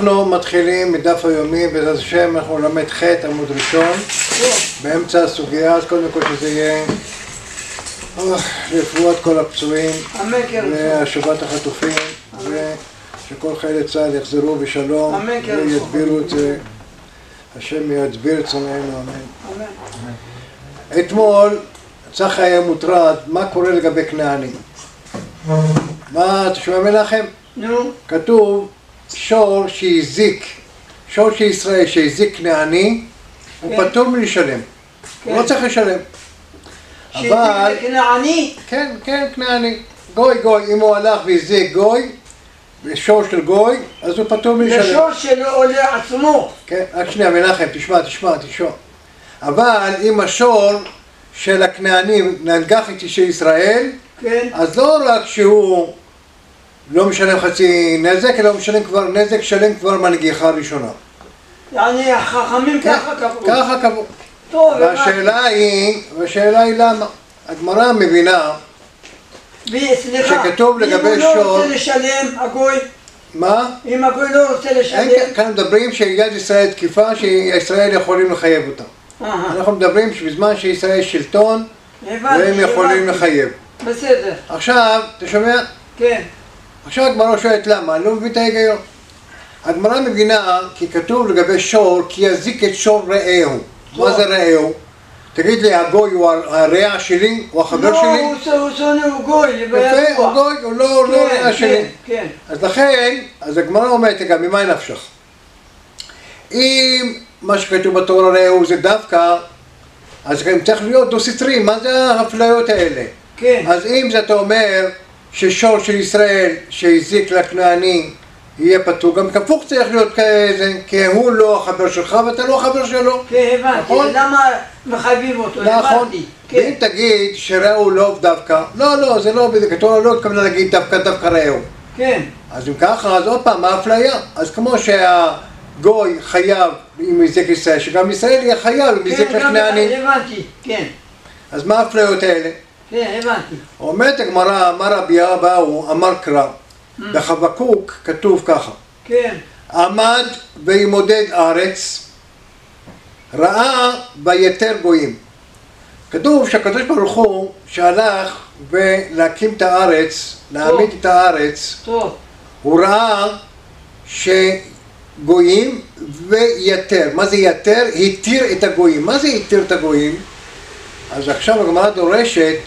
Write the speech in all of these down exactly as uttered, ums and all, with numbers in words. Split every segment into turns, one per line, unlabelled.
אנחנו מתחילים מדף היומי, בעזרת השם אנחנו נלמד ח' עמוד ראשון באמצע הסוגיה, אז קודם כל שזה יהיה רפואת כל הפצועים והשבת החטופים ושכל חיילי צה"ל יחזרו בשלום וידבירו את זה, השם ידביר את צונאינו, אמן. אתמול צחי היה מוטרד מה קורה לגבי כנענים. מה, אתה שומע מנחם?
נו.
כתוב שור שהזיק, שור של ישראל שהזיק כנעני, הוא פטור מלשלם, הוא לא צריך לשלם.
אבל... כנעני?
כן, כן, כנעני. גוי, גוי, אם הוא הלך והזיק גוי, שור של גוי, אז הוא פטור מלשלם.
זה שור שלו עולה עצמו.
כן, רק שנייה, מנחם, תשמע, תשמע, תשמע. אבל אם השור של הכנענים ננגח את אישי ישראל,
כן.
אז לא רק שהוא לא משלם חצי נזק, אלא הוא משלם כבר נזק שלם כבר מהנגיחה הראשונה.
יעני, החכמים ככה קבעו.
ככה קבעו.
טוב,
והשאלה היא, והשאלה היא למה? הגמרא מבינה שכתוב לגבי שור...
אם הוא לא רוצה לשלם, הגוי...
מה?
אם הגוי לא רוצה לשלם...
כאן מדברים שיד ישראל תקיפה, שישראל יכולים לחייב אותה. אנחנו מדברים שבזמן שישראל יש שלטון, והם יכולים לחייב.
בסדר.
עכשיו, אתה שומע?
כן.
עכשיו הגמרא שואלת למה, אני לא מבין את ההיגיון. הגמרא מבינה כי כתוב לגבי שור, כי יזיק את שור רעהו. מה זה רעהו? תגיד לי, הגוי הוא הרע שלי? הוא החבר שלי?
לא, הוא שונא, הוא גוי.
יפה, הוא גוי, הוא לא רע שלי.
כן.
אז לכן, אז הגמרא אומרת, גם ממה נפשך? אם מה שכתוב בתורה רעהו זה דווקא, אז גם צריך להיות דו סטרי, מה זה האפליות האלה?
כן.
אז אם זה אתה אומר ששור של ישראל שהזיק לכנעני יהיה פטור, גם כפוך צריך להיות כזה, כי הוא לא החבר שלך ואתה לא החבר שלו.
כן, הבנתי. למה מחייבים אותו?
נכון. ואם תגיד שרעהו לא דווקא, לא, לא, זה לא, כתוב לא התכוונה להגיד דווקא דווקא רעהו.
כן.
אז אם ככה, אז עוד פעם, מה האפליה? אז כמו שהגוי חייב עם הזיק ישראל, שגם ישראל יהיה חייב עם הזיק לכנעני.
כן, הבנתי, כן.
אז מה האפליות האלה?
כן, הבנתי. אומרת
הגמרא, אמר רבי אבאו, אמר קרא, בחבקוק כתוב ככה.
כן.
עמד וימודד ארץ, ראה ויתר גויים. כתוב שהקדוש ברוך הוא שהלך ולהקים את הארץ, להעמיד את הארץ,
טוב.
הוא ראה שגויים ויתר. מה זה יתר? התיר את הגויים. מה זה התיר את הגויים? אז עכשיו הגמרא דורשת,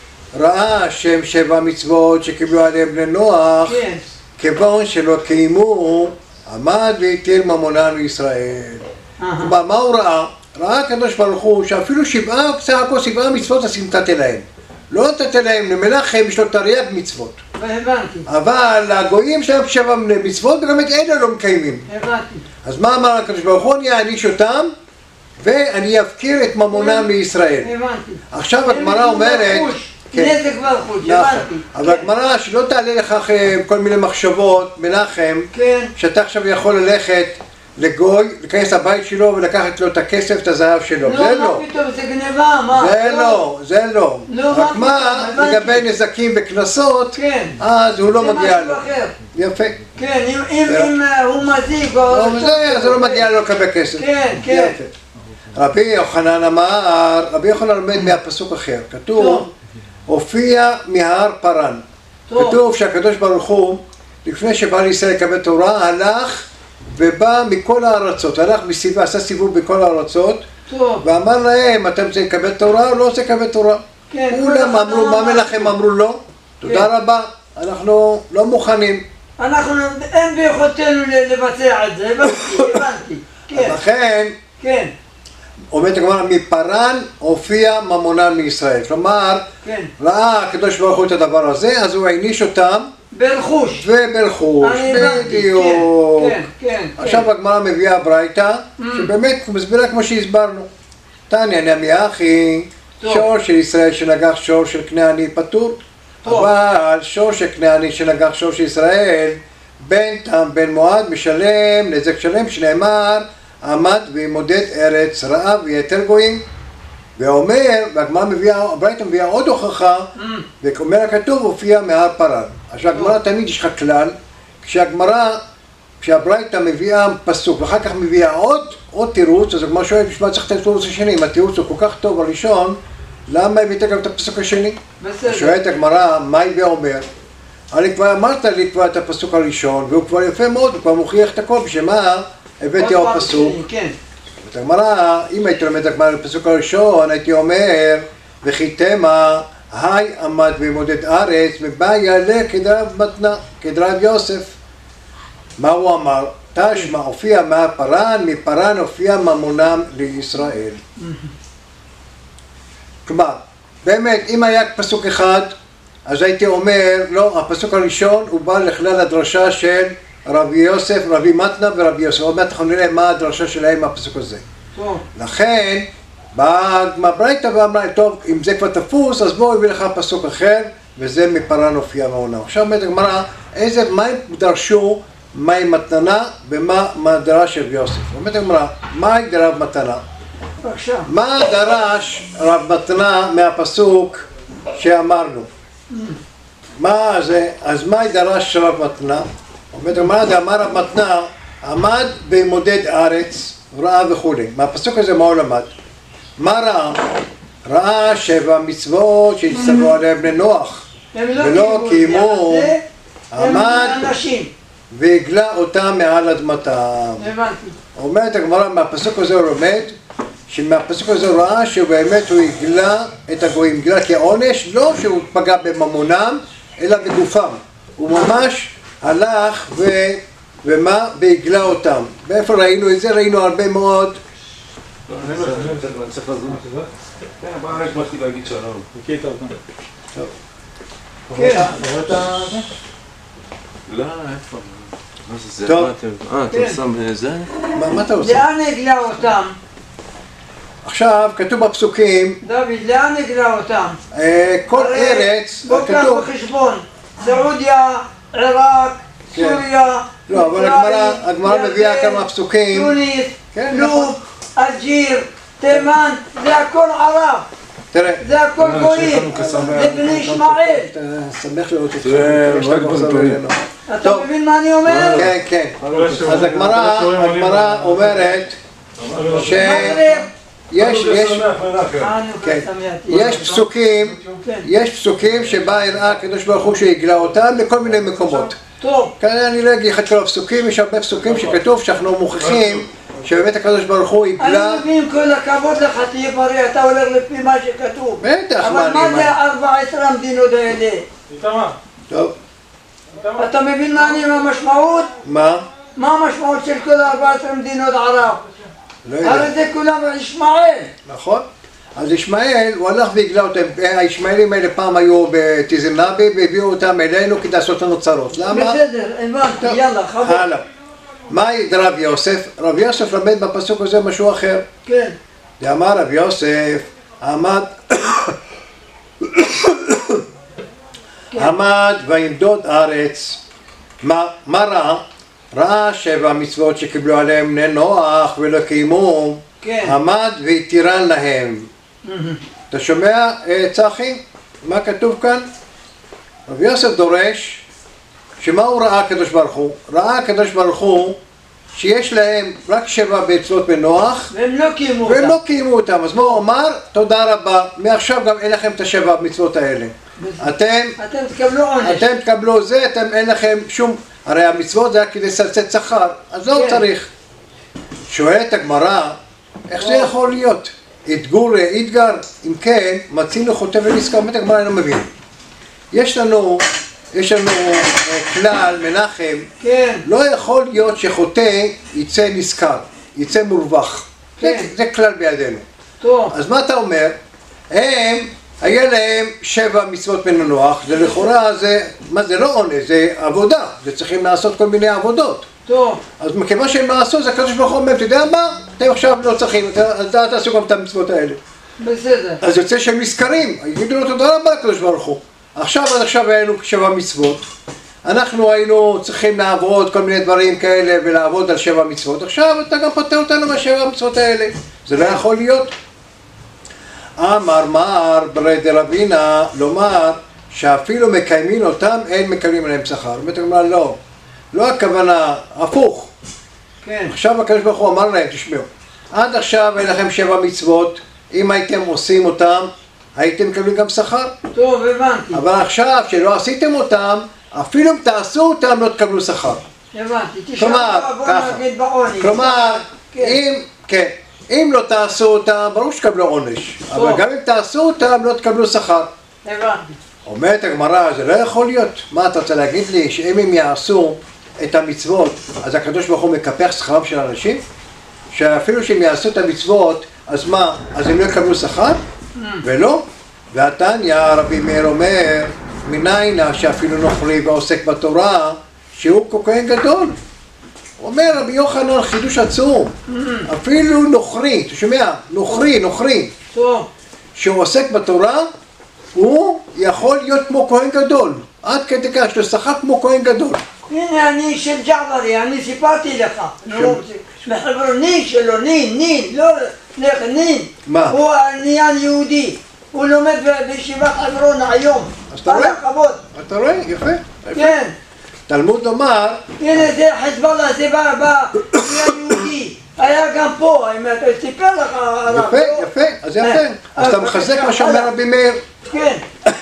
ראה שהם שבע מצוות שקיבלו עליהם בני נוח,
כן.
כיוון שלא קיימו, עמד והתיר ממונן לישראל. מה, מה הוא ראה? ראה הקדוש ברוך הוא שאפילו שבעה, בסך הכל שבעה מצוות אז נתת להם. לא נתת להם, למלאכם יש לו תרי"ג מצוות.
הבנתי.
אבל הגויים שלהם שבע מצוות וגם את אלה לא מקיימים.
הבנתי.
אז מה אמר הקדוש ברוך הוא? אני אעניש אותם ואני אפקיר את ממונם לישראל.
הבנתי.
עכשיו הגמרא אומרת...
נזק והחוש, הבנתי.
אבל הגמרא שלא תעלה לך כל מיני מחשבות, מנחם, שאתה עכשיו יכול ללכת לגוי, להיכנס לבית שלו ולקחת לו את הכסף, את הזהב שלו. זה לא.
לא, מה פתאום, זה גניבה, מה?
זה לא, זה לא. רק מה, לגבי נזקים וקנסות, אז הוא לא מגיע לו.
זה משהו אחר.
יפה.
כן, אם הוא מזיק או...
זה לא מגיע לו לקבל כסף.
כן, כן.
רבי יוחנן אמר, רבי יוחנן לומד מהפסוק אחר, כתוב, הופיע מהר פרן. כתוב שהקדוש ברוך הוא, לפני שבא לישראל לקבל תורה, הלך ובא מכל הארצות, הלך מסביבה, עשה סיבוב בכל הארצות, ואמר להם, אתם רוצים לקבל תורה או לא רוצים לקבל תורה? כולם אמרו, מה מלאכם אמרו לא? תודה רבה, אנחנו לא מוכנים.
אנחנו, אין ביכולתנו לבצע את זה, הבנתי.
לכן,
כן.
אומרת הגמרא, מפרן הופיע ממונן מישראל. כלומר, ראה הקדוש ברוך הוא את הדבר הזה, אז הוא העניש אותם
ברכוש.
וברכוש, בדיוק.
כן, כן.
עכשיו הגמרא מביאה ברייתא, שבאמת מסבירה כמו שהסברנו. תניא נמי אחי, שור של ישראל שנגח שור של כנעני פטור, אבל שור של כנעני שנגח שור של ישראל, בן תם בן מועד משלם נזק שלם, שנאמר עמד וימודד ארץ, ראה ויתר גויים. ואומר, והגמרא מביאה, הברייתא מביאה עוד הוכחה, ואומר הכתוב הופיע מהר פרן. עכשיו הגמרא תמיד יש לך כלל, כשהגמרא, כשהברייתא מביאה פסוק ואחר כך מביאה עוד, עוד תירוץ, אז הגמרא שואלת, בשביל מה צריך את התירוץ השני? אם התירוץ הוא כל כך טוב הראשון, למה הבאת גם את הפסוק השני?
בסדר.
שואלת הגמרא, מה היא ואומר? אני כבר אמרת לי כבר את הפסוק הראשון, והוא כבר יפה מאוד, הוא כבר מוכיח את הכל, בשביל מה הבאתי עוד פסוק?
כן.
זאת הגמרא, אם הייתי לומד הגמרא לפסוק הראשון, הייתי אומר, וכי תמה, היי עמד במודד ארץ, ובא יעלה כדרב מתנה, כדרב יוסף. מה הוא אמר? תשמע הופיע מהפרן, מפרן הופיע ממונם לישראל. כלומר, באמת, אם היה פסוק אחד, אז הייתי אומר, לא, הפסוק הראשון הוא בא לכלל הדרשה של רבי יוסף, רבי מתנה ורבי יוסף. עוד מעט אנחנו נראה מה הדרשה שלהם מהפסוק הזה.
טוב.
לכן, באה ברייתא ואמרה, טוב, אם זה כבר תפוס, אז בואו הביא לך פסוק אחר, וזה מפרן הופיע ממונם. עכשיו אומרת הגמרא, איזה, מה הם דרשו, מהי מתנה ומה דרש רבי יוסף? אומרת הגמרא, מהי דרב מתנה?
בבקשה.
מה דרש רב מתנה מהפסוק שאמרנו? מה זה? אז מה דרש רב מתנה? אומרת הגמרא, דאמר רב מתנה, עמד במודד ארץ, ראה וכולי. מהפסוק הזה מה הוא למד? מה ראה? ראה שבע מצוות שהצטוו עליהם בני נוח, ולא קיימו, עמד והגלה אותם מעל אדמתם.
הבנתי.
אומרת הגמרא, מהפסוק הזה הוא לומד, שמהפסוק הזה הוא ראה שהוא באמת הוא הגלה את הגויים, הגלה כעונש, לא שהוא פגע בממונם, אלא בגופם. הוא ממש הלך ו... ומה? והגלה אותם. ואיפה ראינו את זה? ראינו הרבה מאוד.
אני צריך לזום. כן, אבל רק באתי להגיד שלום. מכיר את אותם.
טוב.
כן.
אתה רואה את זה? לא, איפה? מה זה זה?
טוב.
אה, אתה שם זה?
מה אתה עושה?
לאן הגלה אותם?
עכשיו, כתוב בפסוקים,
דוד, לאן הגלה אותם?
כל ארץ,
בוא קח
כתוב,
בחשבון, סעודיה, עיראק,
כן.
סוריה,
לא, אבל הגמרא, הגמרא מביאה כמה פסוקים.
טוניס,
כן, נכון.
לוב, אלג'יר, תימן, זה הכל ערב,
תראה,
זה הכל גויים, זה בני ישמעאל.
אתה שמח לראות אותך.
זה
יש לך
רק
מחזור
בנתונים.
אלינו.
אתה
טוב.
מבין מה אני אומר?
כן, כן. אז הגמרא, הגמרא אומרת ש... יש, יש, כן, יש פסוקים, יש פסוקים שבה הראה הקדוש ברוך הוא שהגלה אותם לכל מיני מקומות.
טוב.
כאן אני לא אגיד לך את כל הפסוקים, יש הרבה פסוקים שכתוב שאנחנו מוכיחים שבאמת הקדוש ברוך הוא הגלה.
אני מבין, כל הכבוד לך, תהיה בריא, אתה הולך לפי מה שכתוב.
בטח,
אבל מה זה ארבע עשרה המדינות האלה?
טוב.
אתה מבין מה אני, מה המשמעות?
מה?
מה המשמעות של כל ארבע עשרה מדינות ערב?
לא יודע.
הרי זה כולם ישמעאל.
נכון. אז ישמעאל, הוא הלך והגלה אותם, הישמעאלים האלה פעם היו בתיזמנבי והביאו אותם אלינו כדי לעשות לנו צרות. למה?
בסדר, הבנתי, יאללה, חבר.
הלאה. מהי רב יוסף? רב יוסף למד בפסוק הזה משהו אחר.
כן.
דאמר רב יוסף, עמד, עמד וימדוד ארץ. מה, מה ראה? ראה שבע מצוות שקיבלו עליהם בני נוח ולא קיימו,
כן.
עמד והתירן להם. אתה שומע, צחי? מה כתוב כאן? רב יוסף דורש, שמה הוא ראה הקדוש ברוך הוא? ראה הקדוש ברוך הוא שיש להם רק שבע מצוות בנוח,
והם לא קיימו
והם
אותם.
לא קיימו אותם. אז מה הוא אמר? תודה רבה, מעכשיו גם אין לכם את השבע מצוות האלה. אתם,
אתם תקבלו עונש.
אתם תקבלו זה, אתם אין לכם שום, הרי המצוות זה היה כדי לצאת שכר, אז לא
כן.
צריך. שואלת הגמרא, איך זה יכול להיות? אתגור, אתגר, אם כן, מצינו חוטא ונזכר, באמת הגמרא אני לא מבין. יש לנו, יש לנו כלל, מנחם,
כן.
לא יכול להיות שחוטא יצא נזכר, יצא מורווח.
כן.
זה, זה כלל בידינו.
טוב.
אז מה אתה אומר? הם, היה להם שבע מצוות בני נוח, זה לכאורה, זה, מה זה לא עונש, זה עבודה, זה צריכים לעשות כל מיני עבודות.
טוב.
אז מכיוון שהם לא עשו, זה הקדוש ברוך הוא אומר, אתה יודע מה? אתם עכשיו לא צריכים, אז אל תעשו גם את המצוות האלה.
בסדר.
אז יוצא שהם נזכרים, יגידו לו תודה רבה לקדוש ברוך הוא. עכשיו עד עכשיו היינו שבע מצוות, אנחנו היינו צריכים לעבוד כל מיני דברים כאלה ולעבוד על שבע מצוות, עכשיו אתה גם פותר אותנו מהשבע המצוות האלה, זה לא יכול להיות. אמר מר ברי דרבינה, לומר שאפילו מקיימים אותם, אין מקיימים עליהם שכר. באמת אומרת, לא, לא הכוונה, הפוך.
כן.
עכשיו הקדוש ברוך הוא אמר להם, תשמעו, עד עכשיו אין לכם שבע מצוות, אם הייתם עושים אותם, הייתם מקבלים גם שכר.
טוב, הבנתי.
אבל עכשיו שלא עשיתם אותם, אפילו אם תעשו אותם לא תקבלו שכר.
הבנתי. תשמע,
כלומר,
בוא
ככה.
נגיד בעוני.
כלומר,
כן.
אם, כן, אם לא תעשו אותם, ברור שתקבלו עונש.
טוב.
אבל גם אם תעשו אותם, לא תקבלו שכר.
הבנתי.
אומרת הגמרא, זה לא יכול להיות. מה אתה רוצה להגיד לי, שאם הם יעשו את המצוות, אז הקדוש ברוך הוא מקפח שכרם של אנשים? שאפילו שהם יעשו את המצוות, אז מה, אז הם לא יקבלו שכר? ולא. והתניא, רבי מאיר אומר, מניין שאפילו נוכרי ועוסק בתורה, שהוא כהן גדול. אומר רבי יוחנן חידוש עצום, אפילו נוכרי, אתה שומע? נוכרי, נוכרי,
טוב.
שהוא עוסק בתורה, הוא יכול להיות כמו כהן גדול. עד כדי כך, יש לו שכר כמו כהן גדול.
הנה אני של ג'עברי, אני סיפרתי לך. נו, בחברון, נין שלו, נין, נין, לא, נין.
מה?
הוא נהיה יהודי. הוא לומד בישיבת חברון היום.
אז אתה רואה?
כבוד.
אתה רואה? יפה. יפה.
כן.
תלמוד לומר,
הנה זה חזבאללה, זה בא, בא, נהיה יהודי. היה גם פה, האמת, הוא סיפר לך עליו.
יפה, יפה, אז יפה. אז אתה מחזק מה שאומר רבי מאיר.
כן.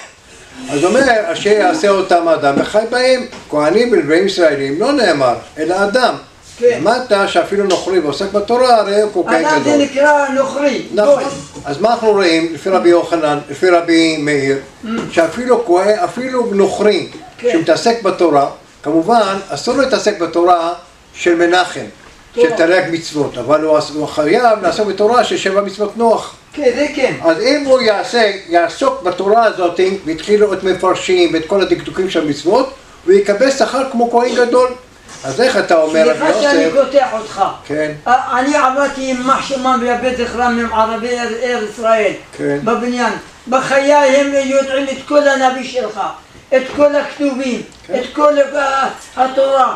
אז אומר, אשר יעשה אותם האדם וחי בהם, כהנים ולוויים ישראלים, לא נאמר, אלא אדם.
כן.
למדת שאפילו נוכרי ועוסק בתורה, הרי הוא כהן
אדם זה
גדול.
נקרא נוכרי.
נכון. אז מה אנחנו רואים, לפי רבי יוחנן, לפי רבי מאיר, שאפילו כהן, אפילו נוכרי,
כן.
שמתעסק בתורה, כמובן, אסור לו להתעסק בתורה של מנחם,
טוב.
של תרי"ג מצוות, אבל הוא הוא חייב לעסוק בתורה של שבע מצוות נוח.
כן, זה כן.
אז אם הוא יעשה, יעסוק בתורה הזאת, והתחילו את מפרשים ואת כל הדקדוקים של המצוות, הוא יקבל שכר כמו כהן גדול. אז איך אתה אומר, רבי
סליחה שאני
יוסף?
קוטע אותך.
כן.
אני עבדתי עם מחשמן בבית זכרם עם ערבי ארץ ישראל,
כן.
בבניין. בחיי הם יודעים את כל הנביא שלך, את כל הכתובים,
כן.
את כל אה, התורה.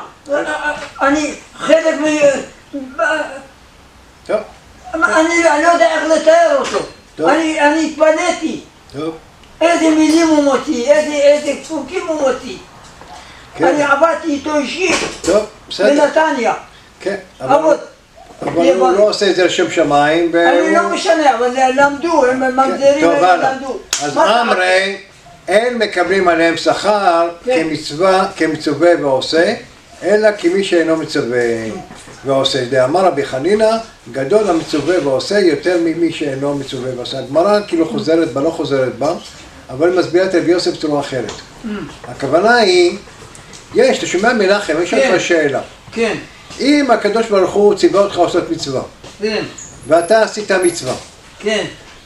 אני חלק מ...
טוב,
אני לא יודע איך לתאר אותו.
טוב.
אני אני התפלאתי.
טוב.
איזה מילים הוא מוציא, איזה איזה פסוקים הוא מוציא.
כן.
אני עבדתי איתו אישית,
טוב, בסדר.
בנתניה.
כן. אבל
עבוד.
אבל הוא לא עושה את זה לשם שמיים.
אני לא משנה, אבל למדו, הם ממזרים,
טוב,
הם
הלאה.
למדו.
אז
מה אתה
אמרי, אין מקבלים עליהם שכר
כן.
כמצווה, כמצווה ועושה, אלא כמי שאינו מצווה ועושה. דאמר רבי חנינא, גדול המצווה ועושה יותר ממי שאינו מצווה ועושה. הגמרא כאילו חוזרת בה, לא חוזרת בה, אבל מסבירה את רבי יוסף בצורה אחרת. הכוונה היא, יש, אתה שומע מנחם, יש
כן.
לך שאלה.
כן,
אם הקדוש ברוך הוא ציווה אותך לעשות מצווה,
כן,
ואתה עשית מצווה,
כן.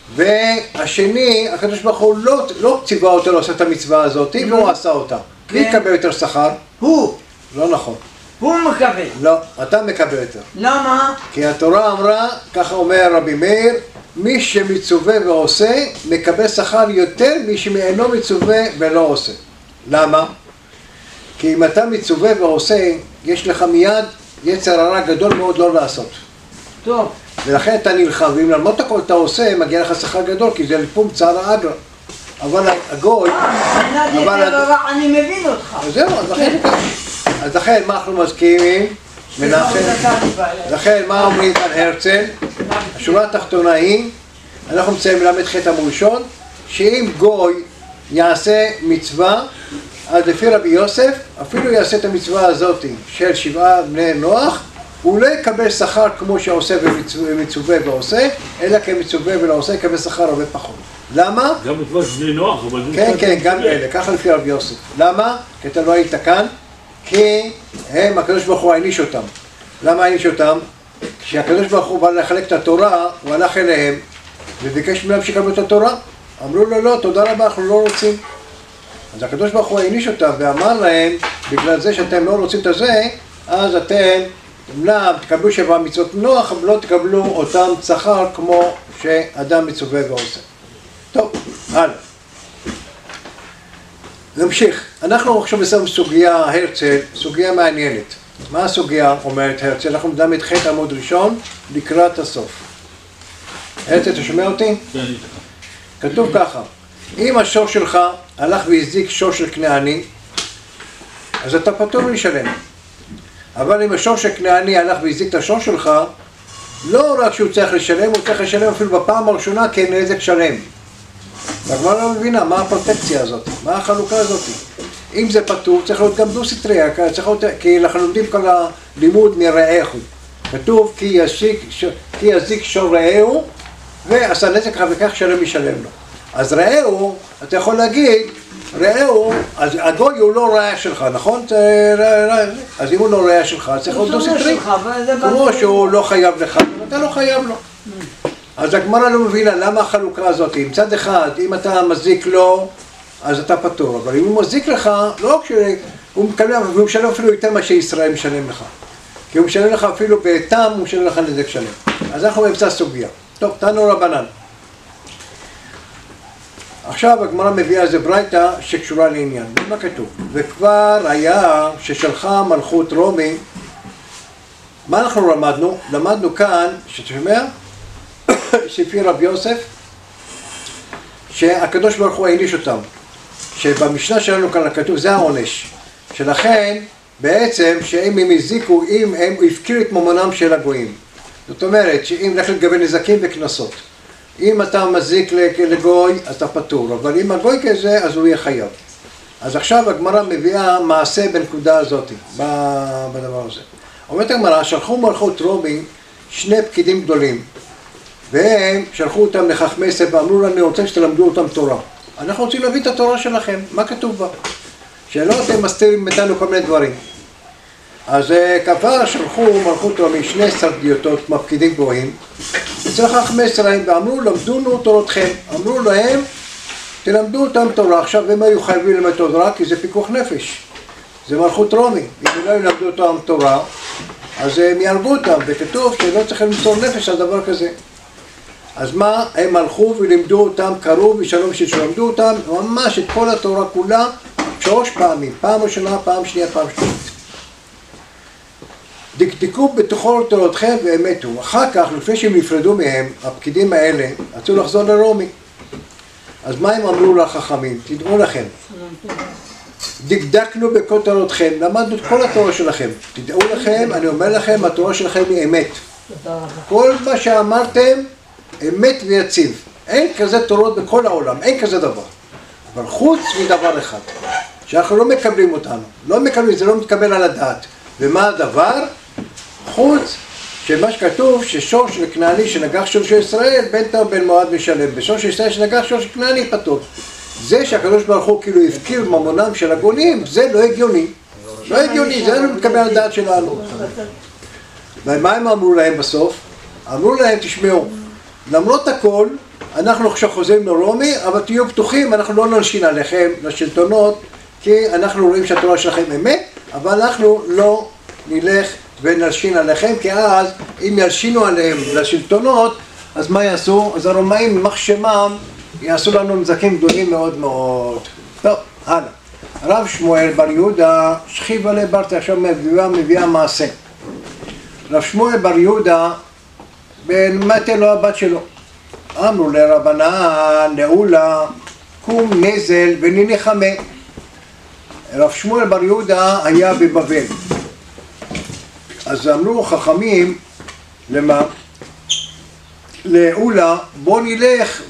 והשני, הקדוש ברוך הוא לא, לא ציווה אותו לעשות את המצווה הזאת, והוא עשה אותה. מי
כן.
יקבל יותר שכר?
הוא,
לא נכון.
הוא מקבל.
לא, אתה מקבל יותר.
למה?
כי התורה אמרה, ככה אומר רבי מאיר, מי שמצווה ועושה, מקבל שכר יותר מי שאינו מצווה ולא עושה. למה? כי אם אתה מצווה ועושה, יש לך מיד יצר הרע גדול מאוד לא לעשות.
טוב.
ולכן אתה נלחם, ואם למרות הכל אתה עושה, מגיע לך שכר גדול, כי זה לפום צער אגרא. אבל הגוי...
אה, מבחינת
אבל-
יתר הרע, אני מבין אותך.
אז זהו, אז לכן... אז לכן, מה אנחנו מסכימים? מנחם? לכן, מה אומרים כאן הרצל? השורה התחתונה היא, אנחנו מצאים מלמד חטא עמוד ראשון, שאם גוי יעשה מצווה, אז לפי רבי יוסף, אפילו יעשה את המצווה הזאת של שבעה בני נוח, הוא לא יקבל שכר כמו שעושה ומצווה ועושה, אלא כמצווה ולא עושה, יקבל שכר הרבה פחות. למה?
גם מצוות בני נוח, אבל...
כן, כן, גם אלה, ככה לפי רבי יוסף. למה? כי אתה לא היית כאן, כי הם, הקדוש ברוך הוא העניש אותם. למה העניש אותם? כשהקדוש ברוך הוא בא לחלק את התורה, הוא הלך אליהם וביקש מהם שיקבלו את התורה. אמרו לו, לא, תודה רבה, אנחנו לא רוצים. אז הקדוש ברוך הוא העניש אותם ואמר להם, בגלל זה שאתם לא רוצים את זה, אז אתם, אמנם תקבלו שבע מצוות נוח, אבל לא תקבלו אותם שכר כמו שאדם מצווה ועושה. טוב, הלאה. נמשיך. אנחנו עכשיו מסיים סוגיה, הרצל, סוגיה מעניינת. מה הסוגיה אומרת הרצל? אנחנו מדברים את חטא עמוד ראשון לקראת הסוף. הרצל, אתה שומע אותי?
כן.
כתוב ככה, אם השור שלך הלך והזיק שור של כנעני, אז אתה פטור לשלם. אבל אם השור של כנעני הלך והזיק את השור שלך, לא רק שהוא צריך לשלם, הוא צריך לשלם אפילו בפעם הראשונה כנזק שלם. והגמרא לא מבינה, מה הפרוטקציה הזאת? מה החלוקה הזאת? אם זה פטור, צריך להיות גם דו-סטרי, כי אנחנו לומדים כל הלימוד מרעהו. כתוב כי יזיק, כי יזיק שור רעהו, ועשה נזק וכך שלם ישלם לו. אז רעהו, אתה יכול להגיד, רעהו, אז הגוי הוא לא רעיה שלך, נכון? אז אם הוא לא רעיה שלך, צריך להיות דו-סטרי. כמו שהוא לא חייב לך, אתה לא חייב לו. אז הגמרא לא מבינה למה החלוקה הזאת. מצד אחד, אם אתה מזיק לו, אז אתה פטור. אבל אם הוא מזיק לך, לא כשהוא מקבל, והוא משלם אפילו יותר מה שישראל משלם לך. כי הוא משלם לך אפילו בתם, הוא משלם לך נזק שלם. אז אנחנו באמצע סוגיה. טוב, תנו רבנן. עכשיו הגמרא מביאה איזה ברייתא שקשורה לעניין. מה כתוב? וכבר היה ששלחה מלכות רומי, מה אנחנו למדנו? למדנו כאן, שתשמע, שפי רב יוסף, שהקדוש ברוך הוא העניש אותם. שבמשנה שלנו כאן כתוב, זה העונש. שלכן, בעצם, שאם הם הזיקו, אם הם הפקירו את ממונם של הגויים. זאת אומרת, שאם לך לגבי נזקים וכנסות. אם אתה מזיק לגוי, אתה פטור, אבל אם הגוי כזה, אז הוא יהיה חייב. אז עכשיו הגמרא מביאה מעשה בנקודה הזאת, בדבר הזה. אומרת הגמרא, שלחו מלכות רומי שני פקידים גדולים, והם שלחו אותם לחכמי סבא, אמרו לנו, אני רוצה שתלמדו אותם תורה. אנחנו רוצים להביא את התורה שלכם, מה כתוב בה? שלא אתם מסתירים מאיתנו כל מיני דברים. אז כבר שלחו מלכות רומי שני סרדיוטות מהפקידים גבוהים, אצל חכמי ישראל, ואמרו, למדונו תורתכם. אמרו להם, תלמדו אותם תורה. עכשיו הם היו חייבים ללמד תורה, כי זה פיקוח נפש. זה מלכות רומי. אם לא ילמדו אותם תורה, אז הם יהרגו אותם, וכתוב שלא צריכים למסור נפש על דבר כזה. אז מה? הם הלכו ולימדו אותם, קראו ושלום שלמדו אותם, ממש את כל התורה כולה, שלוש פעמים. פעם ראשונה, פעם שנייה, פעם שנייה. דקדקו בתוכו תורתכם והם מתו. אחר כך, לפני שהם נפרדו מהם, הפקידים האלה, רצו לחזור לרומי. אז מה הם אמרו לחכמים? תדעו לכם. דקדקנו בכל תורתכם, למדנו את כל התורה שלכם. תדעו לכם, אני אומר לכם, התורה שלכם היא אמת. כל מה שאמרתם, אמת ויציב. אין כזה תורות בכל העולם, אין כזה דבר. אבל חוץ מדבר אחד, שאנחנו לא מקבלים אותנו. לא מקבלים, זה לא מתקבל על הדעת. ומה הדבר? חוץ שמה שכתוב ששור של כנעני שנגח שור של ישראל בין תם בין מועד משלם. בשור של ישראל שנגח שור של כנעני פטור. זה שהקדוש ברוך הוא כאילו הפקיר ממונם של הגונים, זה לא הגיוני. לא הגיוני, זה לא מתקבל על הדעת שלנו. ומה הם אמרו להם בסוף? אמרו להם, תשמעו, למרות הכל, אנחנו עכשיו חוזרים לרומי, אבל תהיו פתוחים, אנחנו לא נלשין עליכם לשלטונות, כי אנחנו רואים שהתורה שלכם אמת, אבל אנחנו לא נלך ונלשין עליכם, כי אז אם ילשינו עליהם לשלטונות, אז מה יעשו? אז הרומאים יימח שמם יעשו לנו נזקים גדולים מאוד מאוד. טוב, הלאה. הרב שמואל בר יהודה, שכיבה לברתי, עכשיו מביאה, מביאה מעשה. רב שמואל בר יהודה, מתה לו הבת שלו. אמרו לרבנן, נעולה, קום נזל וננחמה. רב שמואל בר יהודה היה בבבל. אז אמרו חכמים, למה? לעולה, בוא נלך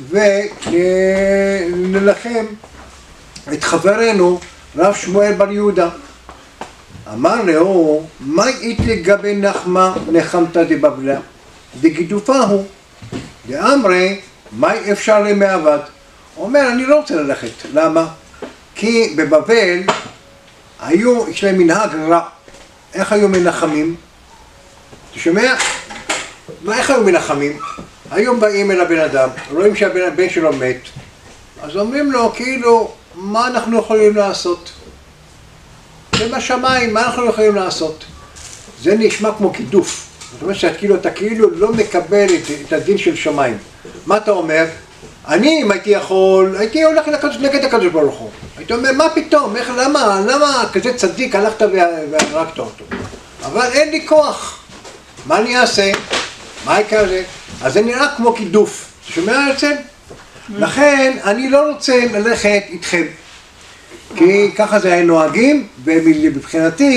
ונלחם את חברנו רב שמואל בר יהודה. אמר לו, מה אית לגבי נחמה נחמת דבבלה? דגידופה הוא. דאמרי, מה אפשר למעבד? הוא אומר, אני לא רוצה ללכת. למה? כי בבבל היו, יש להם מנהג רע. איך היו מנחמים? אתה שומע? מה, איך היו מנחמים? היום באים אל הבן אדם, רואים שהבן שלו מת, אז אומרים לו, כאילו, מה אנחנו יכולים לעשות? זה בשמיים, מה אנחנו יכולים לעשות? זה נשמע כמו קידוף. זאת אומרת שכאילו, אתה כאילו לא מקבל את, את הדין של שמיים. מה אתה אומר? אני, אם הייתי יכול, הייתי הולך לקדוש, נגד הקדוש ברוך הוא. הייתי אומר, מה פתאום? איך, למה? למה כזה צדיק הלכת והרגת אותו? אבל אין לי כוח. מה אני אעשה? מה יקרה זה? אז זה נראה כמו קידוף. אתה שומע הרצל? לכן, אני לא רוצה ללכת איתכם. כי ככה זה היה נוהגים, ובבחינתי,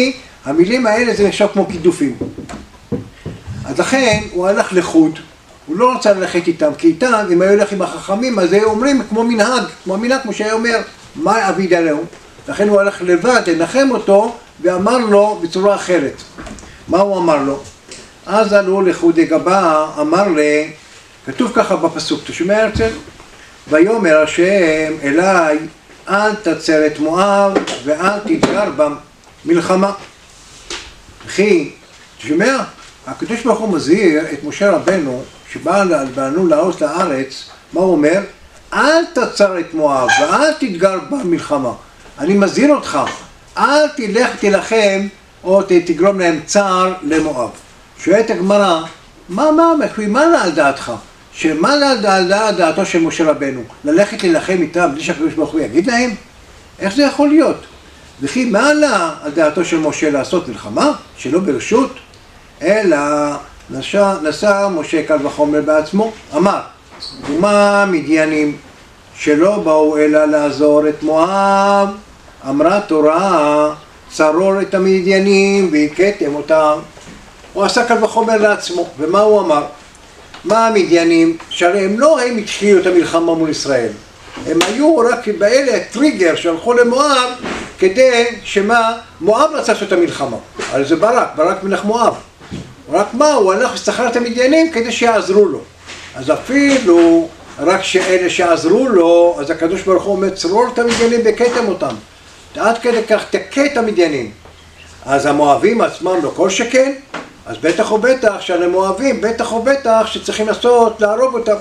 המילים האלה זה נחשב כמו קידופים. אז לכן הוא הלך לחוד, הוא לא רצה ללכת איתם, כי איתם, אם היו הולך עם החכמים, אז היו אומרים כמו מנהג, כמו מנהג, כמו שהיה אומר, מה אביד עליהו? לכן הוא הלך לבד, לנחם אותו, ואמר לו בצורה אחרת. מה הוא אמר לו? אז עלו לחוד גבה, אמר לי, כתוב ככה בפסוק, אתה שומע הרצל? ויאמר השם אליי, אל תצר את מואב ואל תתגר במלחמה. וכי, אתה שומע? הקדוש ברוך הוא מזהיר את משה רבנו, שבא לנו לעלות לארץ, מה הוא אומר? אל תצר את מואב ואל תתגר במלחמה. אני מזהיר אותך, אל תלך תלחם או תגרום להם צער למואב. שואלת הגמרא, מה, מה, מה לה על דעתך? שמה לה על דעתו של משה רבנו? ללכת ללחם איתם בלי שהקדוש ברוך הוא יגיד להם? איך זה יכול להיות? וכי מה לה על דעתו של משה לעשות מלחמה? שלא ברשות? אלא נשא, נשא משה קל וחומר בעצמו, אמר, ומה מדיינים שלא באו אלא לעזור את מואב, אמרה תורה, צרור את המדיינים והכיתם אותם. הוא עשה קל וחומר לעצמו, ומה הוא אמר? מה המדיינים? שהרי הם לא הם התחילו את המלחמה מול ישראל, הם היו רק באלה טריגר שהלכו למואב כדי שמה? מואב רצה לעשות את המלחמה, אבל זה ברק, ברק מלך מואב. רק מה? הוא הלך ושכר את המדיינים כדי שיעזרו לו. אז אפילו רק שאלה שעזרו לו, אז הקדוש ברוך הוא אומר, צרור את המדיינים וכתם אותם. עד כדי כך תכה את המדיינים. אז המואבים עצמם לא כל שכן, אז בטח או בטח שעל המואבים, בטח או בטח שצריכים לעשות, להרוג אותם.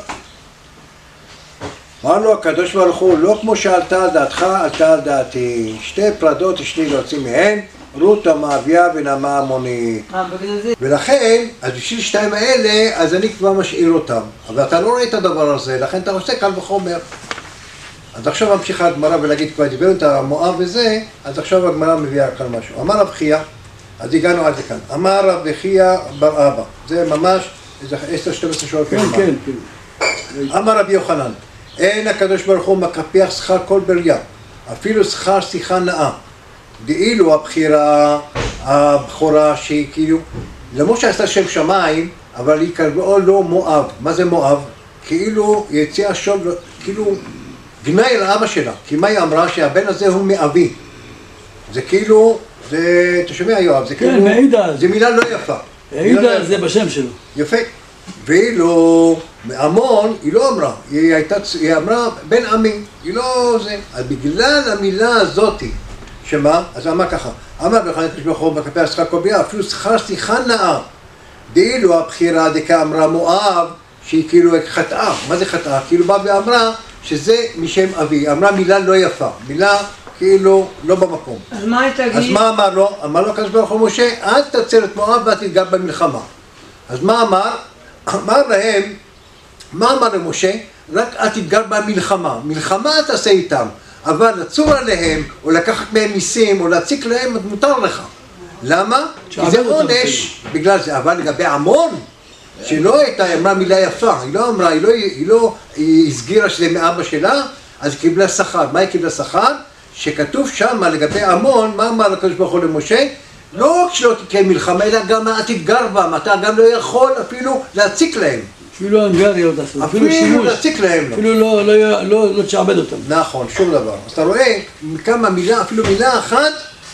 אמר לו הקדוש ברוך הוא, לא כמו שעלתה על דעתך, עלתה על דעתי. שתי פרדות יש לי להוציא מהן, רות המואביה ונעמה המונית. ולכן, אז בשביל שתיים האלה, אז אני כבר משאיר אותם. אבל אתה לא רואה את הדבר הזה, לכן אתה עושה קל וחומר. אז עכשיו ממשיכה הגמרא ולהגיד, כבר דיברנו את המואב וזה, אז עכשיו הגמרא מביאה כאן משהו. אמר רב חייא, אז הגענו עד לכאן. אמר רב חייא בר אבא, זה ממש עשר שתים עשרה שעות
כן, כן,
כן. אמר רבי יוחנן, אין הקדוש ברוך הוא מקפח שכר כל בריה, אפילו שכר שיחה נאה. דאילו הבחירה, הבחורה שהיא כאילו, למרות שעשתה שם שמיים, אבל היא קראו לו מואב. מה זה מואב? כאילו היא הציעה שול, כאילו גנאי לאבא שלה. כי מה היא אמרה? שהבן הזה הוא מאבי. זה כאילו, זה, אתה שומע יואב, זה
כן,
כאילו,
מעידה על זה.
זה מילה לא יפה.
מעידה על זה בשם שלו.
יפה. ואילו עמון, היא לא אמרה, היא, הייתה, היא אמרה בן עמי, היא לא זה. אז בגלל המילה הזאתי, שמה? אז אמר ככה, אמר בכלל הקדוש ברוך הוא מקפח שכר כל בריה, אפילו שכר שיחה נאה. דאילו הבחירה דקה אמרה מואב, שהיא כאילו חטאה. מה זה חטאה? כאילו באה ואמרה שזה משם אבי, אמרה מילה לא יפה, מילה כאילו לא במקום.
אז מה היא תגיד?
אז מה אמר לו? אמר לו הקדוש ברוך הוא משה, אל תצר את מואב ואל תתגר במלחמה. אז מה אמר? אמר להם, מה אמר למשה? רק אל תתגר במלחמה, מלחמה תעשה איתם. אבל לצור עליהם, או לקחת מהם מיסים, או להציק להם, מותר לך. למה? כי זה עונש בגלל זה. אבל לגבי עמון, שלא הייתה, אמרה מילה יפה, היא לא אמרה, היא לא, היא לא היא הסגירה שזה מאבא שלה, אז היא קיבלה שכר. מה היא קיבלה שכר? שכתוב שם לגבי עמון, מה אמר לקדוש ברוך הוא למשה? לא רק שלא תקיים מלחמה, אלא גם אל תתגר בם, אתה גם לא יכול אפילו להציק להם.
אפילו אנגריות עשו,
אפילו שימוש. להציק להם.
אפילו לא, לא, לא, לא תשעבד אותם.
נכון, שום דבר. אז אתה רואה כמה מילה, אפילו מילה אחת,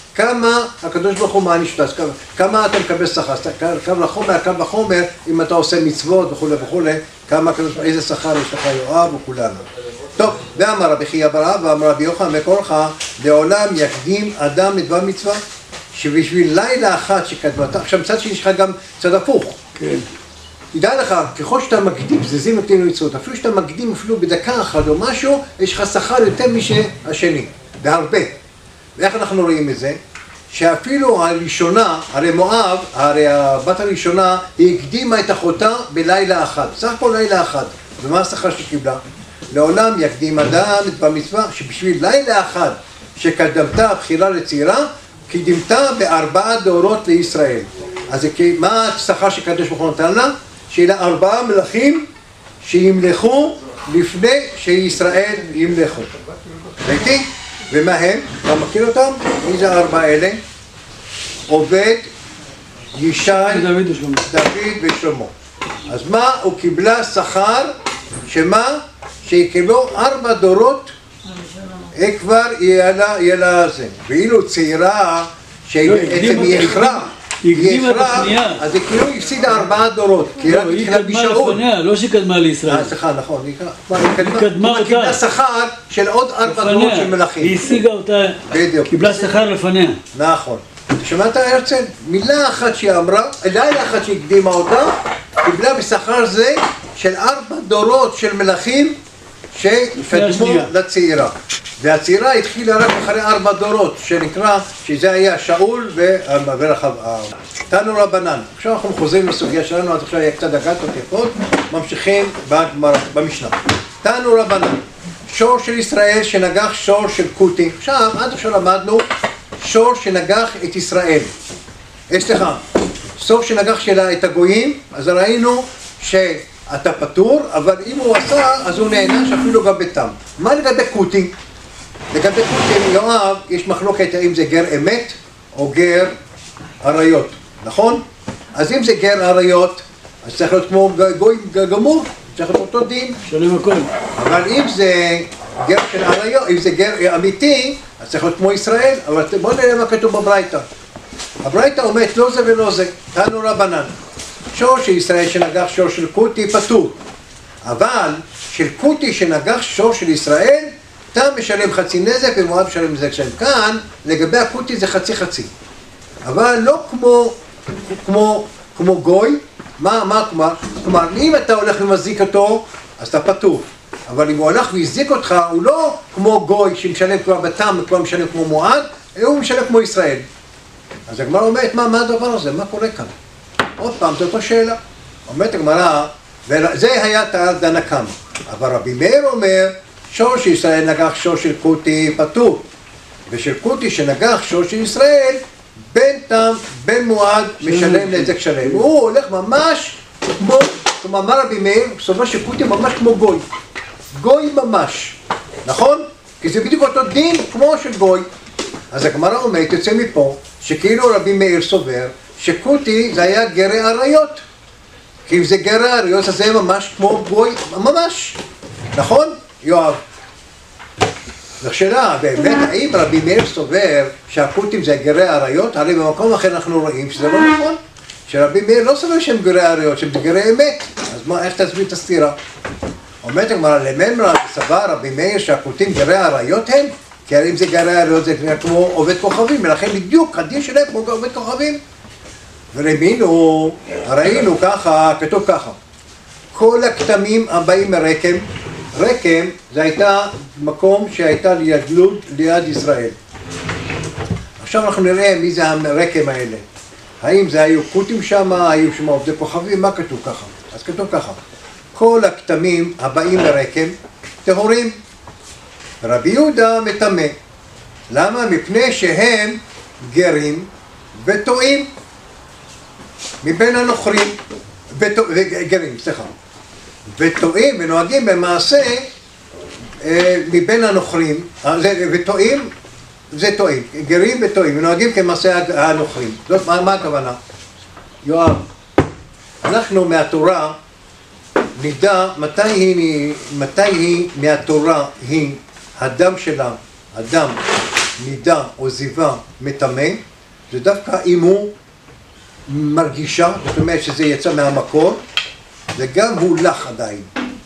כמה הקדוש ברוך הוא מעניש אותה, כמה אתה מקבל שכר, קל וחומר, קל וחומר, אם אתה עושה מצוות וכו' וכו', כמה הקדוש ברוך הוא, איזה שכר יש לך יואב וכולנו. טוב, ואמר רבי חייא בר אבא, ואמר רבי יוחנן מקורך, לעולם יקדים אדם לדבר מצווה, שבשביל לילה אחת שקדמתה, עכשיו מצד שני יש לך גם צד הפוך.
כן.
תדע לך, ככל שאתה מקדים, זזים נותנים מצוות, אפילו שאתה מקדים אפילו בדקה אחת או משהו, יש לך שכר יותר משהשני, בהרבה. ואיך אנחנו רואים את זה? שאפילו הראשונה, הרי מואב, הרי הבת הראשונה, היא הקדימה את אחותה בלילה אחת, סך הכל לילה אחת. ומה השכר שקיבלה? לעולם יקדים אדם את במצווה, שבשביל לילה אחת שקדמתה הבחירה לצעירה, קדימתה בארבעה דורות לישראל. אז מה השכר שקדוש ברוך הוא נתן לה? שיהיה לה ארבעה מלכים שימלכו לפני שישראל ימלכו. ראיתי? ומה הם? אתה מכיר אותם? מי זה הארבעה האלה? עובד, ישי,
דוד ושלמה.
דוד ושלמה. אז מה? הוא קיבלה שכר, שמה? שהיא קיבלו ארבע דורות, כבר יהיה לה זה. ואילו צעירה, שהיא בעצם יחרה,
היא הקדימה את הפנייה.
אז היא כאילו הפסידה ארבעה דורות, כי רק
היא
התחילה
קדמה
בשאול.
לפניה, לא שקדמה לישראל.
אה, סליחה, נכון, היא
קדמה אותה.
קיבלה שכר של עוד ארבע דורות של מלכים.
היא השיגה אותה,
בדיוק.
קיבלה שכר לפניה.
נכון. שמעת הרצל? מילה אחת שהיא אמרה, לילה אחת שהיא הקדימה אותה, קיבלה בשכר זה של ארבע דורות של מלכים שקדמו לצעירה. והצעירה התחילה רק אחרי ארבע דורות, שנקרא, שזה היה שאול ורחב. תנו רבנן. עכשיו אנחנו חוזרים לסוגיה שלנו, עד עכשיו היה קצת דקות יפות, ממשיכים במשנה. תנו רבנן. שור של ישראל שנגח שור של קוטי. עכשיו, עד עכשיו למדנו שור שנגח את ישראל. סליחה, שור שנגח שלה את הגויים, אז ראינו שאתה פטור, אבל אם הוא עשה, אז הוא נענש אפילו גם בתם. מה לגבי קוטי? לגבי קוטי, יואב, יש מחלוקת האם זה גר אמת או גר עריות, נכון? אז אם זה גר עריות, אז צריך להיות כמו גוי גמור, צריך להיות אותו דין.
שלם הכל.
אבל אם זה גר של עריות, אם זה גר אמיתי, אז צריך להיות כמו ישראל. אבל בואו נראה מה כתוב בברייתא. הברייתא אומרת לא זה ולא זה, תנו רבנן. שור של ישראל שנגח שור של קוטי פטור. אבל של קוטי שנגח שור של ישראל, תם משלם חצי נזק ומואב משלם נזק שלהם. כאן, לגבי הקוטי זה חצי חצי. אבל לא כמו, כמו, כמו גוי. מה, מה, כלומר? כלומר, אם אתה הולך ומזיק אותו, אז אתה פטור. אבל אם הוא הולך והזיק אותך, הוא לא כמו גוי שמשלם כבר בתם וכבר משלם כמו מועד, הוא משלם כמו ישראל. אז הגמרא אומרת, מה, מה הדבר הזה? מה קורה כאן? עוד פעם, זאת אותה שאלה. אומרת הגמרא, וזה היה טענת דנא קמא. אבל רבי מאיר אומר, שור של ישראל נגח שור של קוטי פטור. ושל קוטי שנגח שור של ישראל, בין תם, בין מועד, משלם נזק שלם. הוא הולך ממש כמו, כלומר, אמר רבי מאיר, סובר שקוטי ממש כמו גוי. גוי ממש, נכון? כי זה בדיוק אותו דין כמו של גוי. אז הגמרא אומרת, יוצא מפה, שכאילו רבי מאיר סובר, שקוטי זה היה גרי עריות. כי אם זה גרי עריות, אז זה ממש כמו גוי, ממש. נכון? יואב. זו שאלה, באמת, האם רבי מאיר סובר שהקוטים זה גרי עריות? הרי במקום אחר אנחנו רואים שזה לא נכון. שרבי מאיר לא סובר שהם גרי עריות, שהם גרי אמת. אז מה, איך תסביר את הסתירה? אומרת הגמרא, לממרא סבר רבי מאיר שהקוטים גרי עריות הם? כי הרי אם זה גרי עריות זה כמו עובד כוכבים, ולכן בדיוק הדין שלהם כמו עובד כוכבים. וראינו, ראינו ככה, כתוב ככה, כל הכתמים הבאים מרקם, רקם זה הייתה מקום שהייתה ליד לוד, ליד ישראל. עכשיו אנחנו נראה מי זה הרקם האלה. האם זה היו קוטים שם, היו שם עובדי כוכבים, מה כתוב ככה? אז כתוב ככה, כל הכתמים הבאים מרקם, טהורים. רבי יהודה מטמא. למה? מפני שהם גרים וטועים. מבין הנוכרים, וגרים, סליחה. וטועים ונוהגים במעשה מבין הנוכרים, וטועים, זה טועים, גרים וטועים, ונוהגים כמעשה הנוכרים. זאת, מה, מה הכוונה? יואב, אנחנו מהתורה נדע מתי היא, מתי היא מהתורה היא הדם שלה, הדם, נידה או זיווה מטמא, זה דווקא אם הוא מרגישה, זאת אומרת שזה יצא מהמקור, וגם הוא לך עדיין.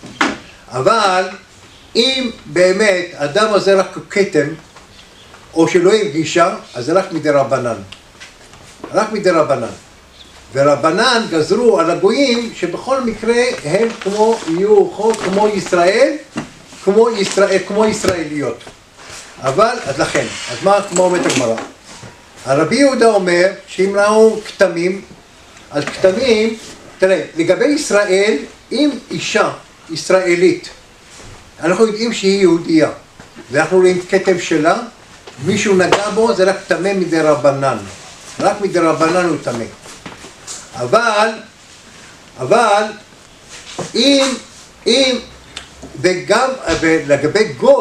אבל אם באמת הדם הזה רק כתם, או שלא הרגישה, אז זה רק מדי רבנן. רק מדי רבנן. ורבנן גזרו על הגויים שבכל מקרה הם כמו, יהיו כמו ישראל, כמו ישראל, כמו ישראליות. אבל, אז לכן, אז מה, מה אומרת הגמרא? הרבי יהודה אומר שאם ראו כתמים, אז כתמים, תראה, לגבי ישראל, אם אישה ישראלית, אנחנו יודעים שהיא יהודייה, ואנחנו רואים כתם שלה, מישהו נגע בו, זה רק טמא מדי רבנן. רק מדי רבנן הוא טמא. אבל, אבל, אם, אם, וגם, ולגבי גוי,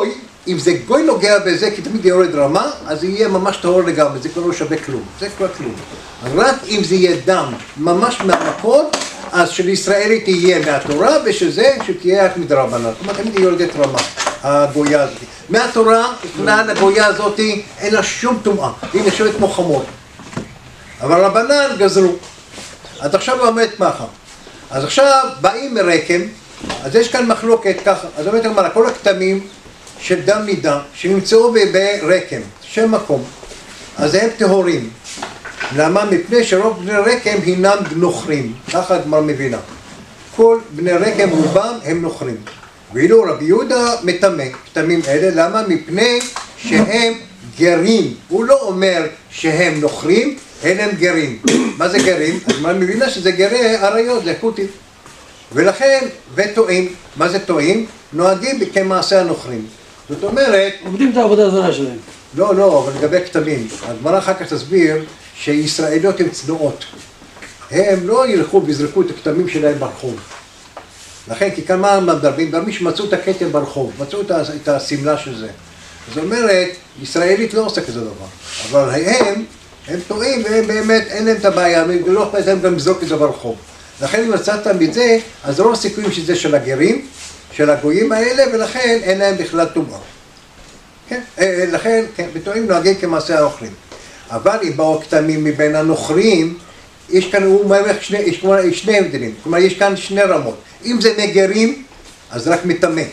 אם זה גוי נוגע בזה, כי תמיד יורד רמה, אז זה יהיה ממש טהור לגמרי, זה כבר לא שווה כלום, זה כבר כלום. רק אם זה יהיה דם ממש מהמקור, אז של ישראלית תהיה מהתורה, ושזה שתהיה רק מדרבנן. כלומר, תמיד היא יורדת רמה, הגויה הזאת. מהתורה, בכלל הגויה הזאת, אין לה שום טומאה, היא נחשבת כמו חמור. אבל רבנן גזרו. אז עכשיו הוא עומד ככה. אז עכשיו באים מרקם, אז יש כאן מחלוקת ככה, אז אומרת הגמרא, כל הכתמים של דם נידה שנמצאו ברקם, שם מקום, אז הם טהורים. למה? מפני שרוב בני רקם הינם נוכרים, ככה הגמרא מבינה. כל בני רקם רובם הם נוכרים. ואילו רבי יהודה מטמא כתמים אלה, למה? מפני שהם גרים. הוא לא אומר שהם נוכרים, אלא הם גרים. מה זה גרים? אז הגמרא מבינה שזה גרי עריות, זה כותים. ולכן, וטועים, מה זה טועים? נוהגים כמעשה הנוכרים. זאת אומרת...
עובדים את העבודה הזרה שלהם.
לא, לא, אבל לגבי כתמים. הגמרא אחר כך תסביר שישראליות הן צנועות. הם לא ילכו ויזרקו את הכתמים שלהם ברחוב. לכן, כי כאן מה מדברים? גם מי שמצאו את הכתם ברחוב, מצאו את הסמלה של זה. זאת אומרת, ישראלית לא עושה כזה דבר. אבל הם, הם טועים והם באמת, אין להם את הבעיה, לא אכפת להם גם לזרוק את זה ברחוב. לכן אם מצאתם את זה, אז רוב הסיכויים שזה של הגרים, של הגויים האלה, ולכן אין להם בכלל טומאה. כן? לכן, כן, בטועים נוהגים כמעשה האוכלים. אבל אם באו כתמים מבין הנוכרים, יש כאן, הוא אומר, שני, יש שני הבדלים. כלומר, יש כאן שני רמות. אם זה מגרים, אז רק מטמא.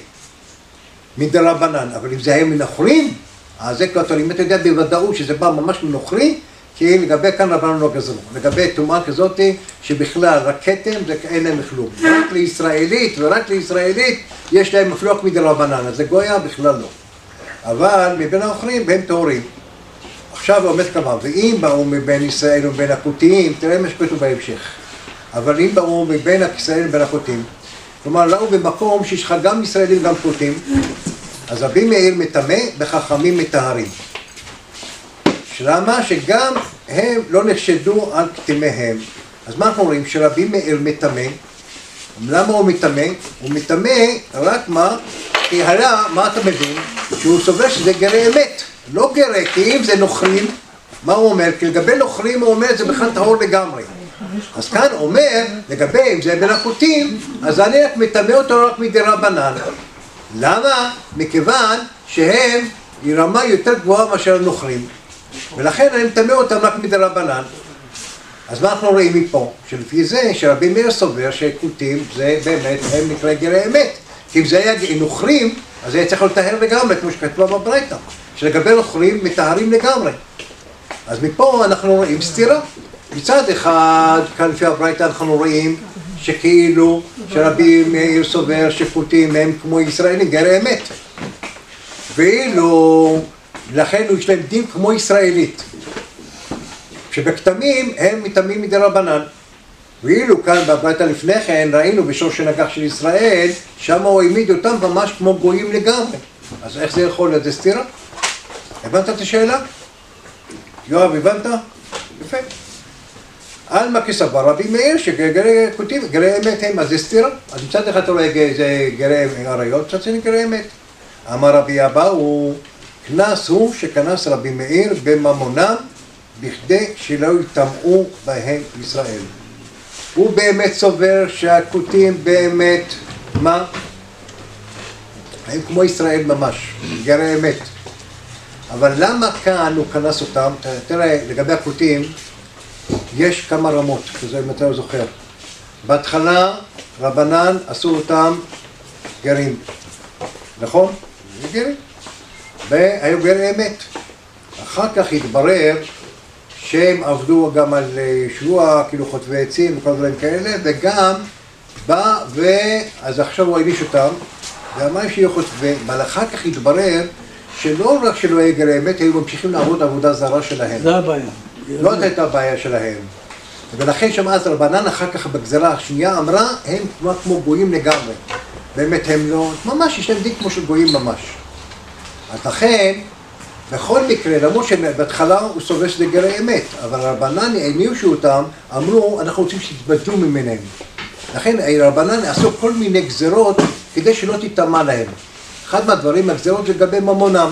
מדרבנן. אבל אם זה היה מנוכרים, אז זה כבר טוב. אם אתה יודע בוודאות שזה בא ממש מנוכרי, כי לגבי כאן רבנן לא גזרו. לגבי טומאה כזאת, שבכלל רק כתם, זה אין להם כלום. רק לישראלית, ורק לישראלית, יש להם מפלוק מדרבנן. אז זה גויה בכלל לא. אבל מבין האוכלים, הם טהורים. עכשיו הוא עומד כמה, ואם באו מבין ישראל ובין הכותיים, תראה מה שכתוב בהמשך. אבל אם באו מבין ישראל ובין הכותיים, כלומר, לא במקום שיש לך גם ישראלים וגם כותיים, אז רבי מאיר מטמא וחכמים מטהרים. למה? שגם הם לא נחשדו על כתמיהם. אז מה אנחנו רואים? שרבי מאיר מטמא, למה הוא מטמא? הוא מטמא רק מה? כי הרי, מה אתה מבין? שהוא סובר שזה גרי אמת. לא גרי, כי אם זה נוכרים, מה הוא אומר? כי לגבי נוכרים הוא אומר זה בכלל טהור לגמרי. אז כאן הוא אומר, לגבי אם זה בין הכותים, אז אני רק מטמא אותו רק מדרבנן. למה? מכיוון שהם רמה יותר גבוהה מאשר הנוכרים. ולכן אני מטמא אותם רק מדרבנן. אז מה אנחנו רואים מפה? שלפי זה שרבי מאיר סובר שכותים זה באמת, הם נקרא גרי אמת. כי אם זה היה נוכרים, אז זה היה צריך לטהר לגמרי, כמו שכתבה בברייתא. שלגבי נוכרים מטהרים לגמרי. אז מפה אנחנו רואים סתירה. מצד אחד, כאן לפי הברייתא אנחנו רואים שכאילו שרבי מאיר סובר שכותים הם כמו ישראלים, גרי אמת. ואילו, לכן יש להם דין כמו ישראלית. שבכתמים הם מטמאים מדרבנן. ואילו כאן בברייתא לפני כן ראינו בשורש הנגח של ישראל, שם הוא העמיד אותם ממש כמו גויים לגמרי. אז איך זה יכול להיות? זה סתירה? הבנת את השאלה? יואב, הבנת? יפה. עלמא כסבר רבי מאיר שגרי כותים, גרי אמת הם, אז זה סתירה. אז מצד אחד אתה רואה זה גרי עריות, מצד שני גרי אמת. אמר רבי אבאו, כנס הוא שכנס רבי מאיר בממונם, בכדי שלא יטמאו בהם ישראל. הוא באמת סובר שהכותים באמת, מה? הם כמו ישראל ממש, גרי אמת. אבל למה כאן הוא כנס אותם? תראה, לגבי הכותים, יש כמה רמות, כזה אם אתה לא זוכר. בהתחלה, רבנן עשו אותם גרים. נכון? זה גרים. והיו גרי אמת. אחר כך התברר שהם עבדו גם על שבוע, כאילו חוטבי עצים וכל דברים כאלה, וגם בא ו... אז עכשיו הוא העניש אותם, ואמר שיהיו חוטבי, אבל אחר כך התברר שלא רק שלא היה גרי אמת, היו ממשיכים לעבוד עבודה זרה שלהם.
זה הבעיה.
לא הייתה הבעיה שלהם. ולכן שם אז רבנן אחר כך בגזרה השנייה אמרה, הם כמו, כמו גויים לגמרי. באמת הם לא, ממש יש להם דין כמו של גויים ממש. אז לכן, בכל מקרה, למרות שבהתחלה הוא סובר שזה גרי אמת, אבל רבנן הענישו אותם, אמרו, אנחנו רוצים שתתבדלו ממנהם. לכן רבנן עשו כל מיני גזרות כדי שלא תטמא להם. אחד מהדברים, הגזרות לגבי ממונם.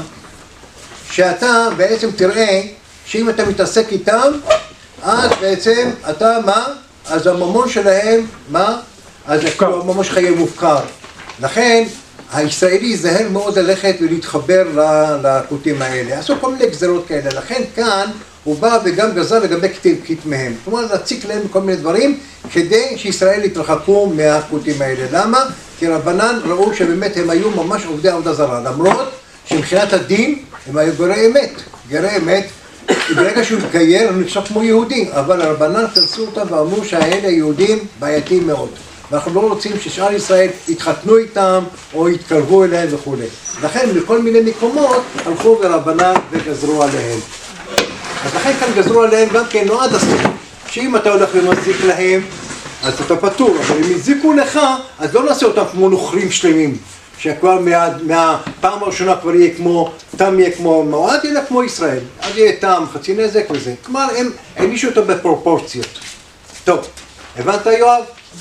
שאתה בעצם תראה שאם אתה מתעסק איתם, אז בעצם אתה מה? אז הממון שלהם, מה? אז הממון שלך יהיה מופקר. לכן, הישראלי יזהר מאוד ללכת ולהתחבר לקוטים האלה. עשו כל מיני גזרות כאלה. לכן כאן הוא בא וגם גזר לגבי כתמיהם. כלומר, להציק להם כל מיני דברים כדי שישראל יתרחקו מהקוטים האלה. למה? כי רבנן ראו שבאמת הם היו ממש עובדי עבודה זרה. למרות שמבחינת הדין הם היו גרי אמת. גרי אמת, ברגע שהוא התגייר הם נחשב כמו יהודים. אבל הרבנן כנסו אותם ואמרו שהאלה יהודים בעייתיים מאוד. ואנחנו לא רוצים ששאר ישראל יתחתנו איתם או יתקרבו אליהם וכו'. לכן בכל מיני מקומות הלכו ורבנן וגזרו עליהם. אז לכן כאן גזרו עליהם גם כן נועד הסוף. שאם אתה הולך ומזיק להם, אז אתה פטור. אבל אם יזיקו לך, אז לא נעשה אותם כמו נוכרים שלמים. שכבר מה, מהפעם הראשונה כבר יהיה כמו, תם יהיה כמו מועד, אלא כמו ישראל. אז יהיה תם, חצי נזק וזה. כלומר, הם הענישו אותו בפרופורציות. טוב, הבנת יואב?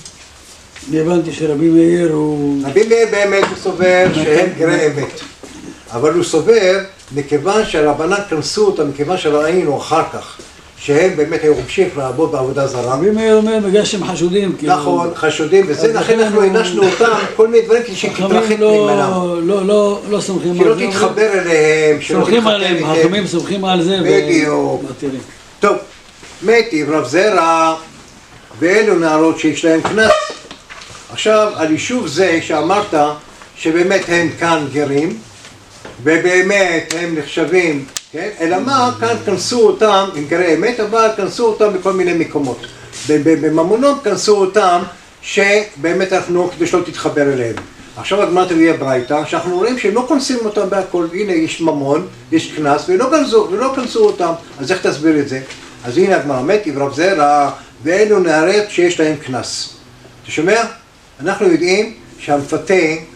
אני הבנתי שרבי מאיר הוא...
רבי מאיר באמת הוא סובר שהם גרי אמת. אבל הוא סובר, מכיוון שהרבנן כנסו אותם, מכיוון שראינו אחר כך, שהם באמת היו ממשיך לעבוד בעבודה זרה.
רבי מאיר אומר בגלל שהם חשודים.
נכון, חשודים, וזה לכן אנחנו הענשנו אותם, כל מיני דברים כדי שתתרחק ממנם.
לא, לא, לא סומכים על זה.
שלא תתחבר אליהם, שלא תתחתן איתם.
סומכים עליהם, החכמים סומכים על זה.
בדיוק. טוב, מיטיב רב זרע, ואלו נערות שיש להם כנס. עכשיו, על יישוב זה שאמרת שבאמת הם כאן גרים, ובאמת הם נחשבים, כן? אלא מה, כאן כנסו אותם, עם גרי אמת, אבל כנסו אותם בכל מיני מקומות. בממונם כנסו אותם שבאמת אנחנו, כדי שלא תתחבר אליהם. עכשיו הגמרא תביא ברייתא, שאנחנו רואים שהם לא כנסים אותם בהכל, הנה יש ממון, יש כנס, ולא כנסו, ולא כנסו אותם, אז איך תסביר את זה? אז הנה הגמרא, מיטיב רב זרע, ואלו נערות שיש להם כנס. אתה שומע? אנחנו יודעים שהמפתה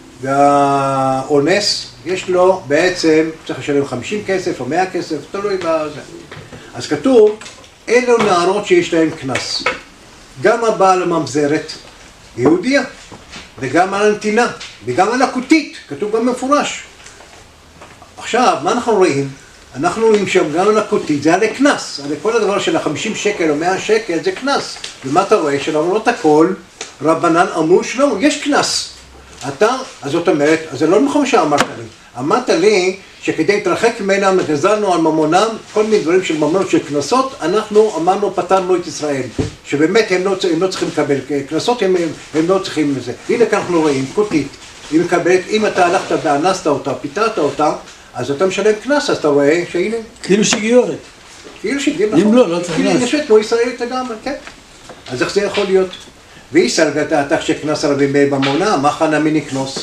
והאונס, יש לו בעצם, צריך לשלם חמישים כסף או מאה כסף, תלוי בזה. אז כתוב, אלו נערות שיש להן כנס. גם הבעל הממזרת, יהודיה, וגם על הנתינה, וגם על הכותית, כתוב גם מפורש. עכשיו, מה אנחנו רואים? אנחנו רואים שגם על הכותית, זה עלי כנס. עלי כל הדבר של ה-חמישים שקל או מאה שקל זה כנס. ומה אתה רואה? שלמרות הכל, רבנן אמרו שלא, יש כנס. אתה, אז זאת אומרת, אז זה לא נכון שאמרת לי. אמרת לי שכדי להתרחק ממנה, גזרנו על ממונם, כל מיני דברים של ממונות של כנסות, אנחנו אמרנו, פתרנו את ישראל. שבאמת הם לא, הם לא צריכים לקבל כנסות, הם, הם לא צריכים לזה. הנה כאן אנחנו רואים, כותית. אם, מקבלת, אם אתה הלכת ואנסת אותה, פיתרת אותה, אז אתה משלם כנס, אז אתה רואה שהנה.
כאילו שגיורת.
כאילו שגיורת, נכון.
אם לא, לא צריך כנס.
כאילו נשאת כמו ישראלית לגמרי, כן. אז איך זה יכול להיות? ואיסר גתך שכנס רבי מאיר בממונה, מה חנה מיני כנוס?